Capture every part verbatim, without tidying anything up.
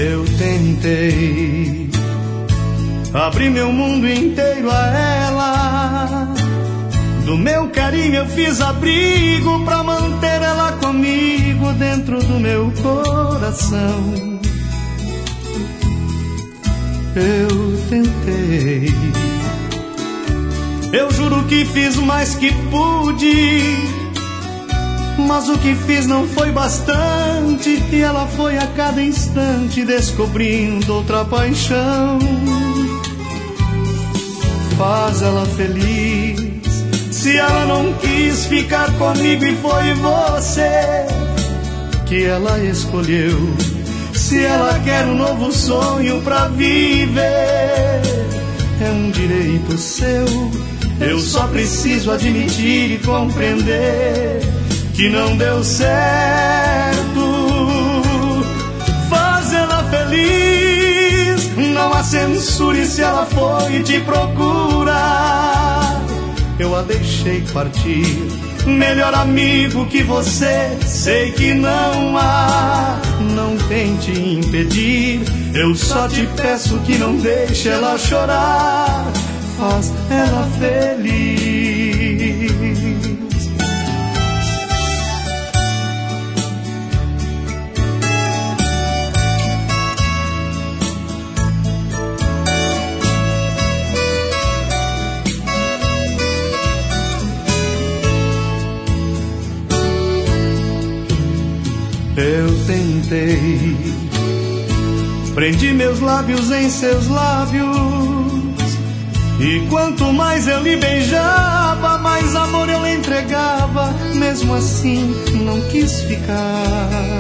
Eu tentei abrir meu mundo inteiro a ela. Do meu carinho eu fiz abrigo pra manter ela comigo dentro do meu coração. Eu tentei, eu juro que fiz o mais que pude, mas o que fiz não foi bastante, e ela foi a cada instante descobrindo outra paixão. Faz ela feliz, se ela não quis ficar comigo e foi você que ela escolheu. Se ela quer um novo sonho pra viver, é um direito seu. Eu só preciso admitir e compreender que não deu certo. Faz ela feliz, não a censure se ela foi te procurar. Eu a deixei partir, melhor amigo que você, sei que não há. Não tente impedir, eu só te peço que não deixe ela chorar. Faz ela feliz. Eu tentei, prendi meus lábios em seus lábios, e quanto mais eu lhe beijava, mais amor eu lhe entregava. Mesmo assim não quis ficar.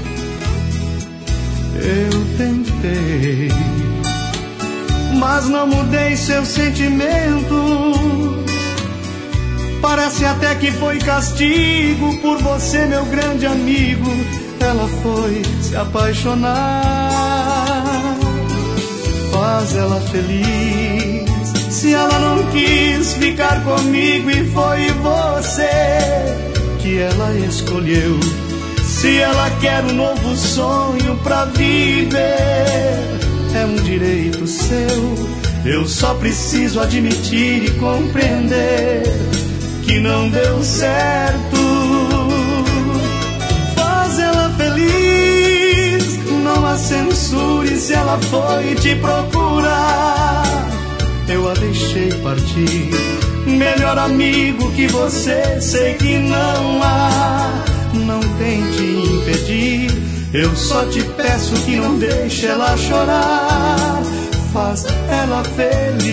Eu tentei, mas não mudei seus sentimentos. Parece até que foi castigo por você, meu grande amigo. Ela foi se apaixonar. Faz ela feliz, se ela não quis ficar comigo e foi você que ela escolheu. Se ela quer um novo sonho pra viver, é um direito seu. Eu só preciso admitir e compreender que não deu certo. Faz ela feliz, não a censure se ela foi te procurar. Eu a deixei partir, melhor amigo que você, sei que não há. Não tente impedir, eu só te peço que não deixe ela chorar. Faz ela feliz.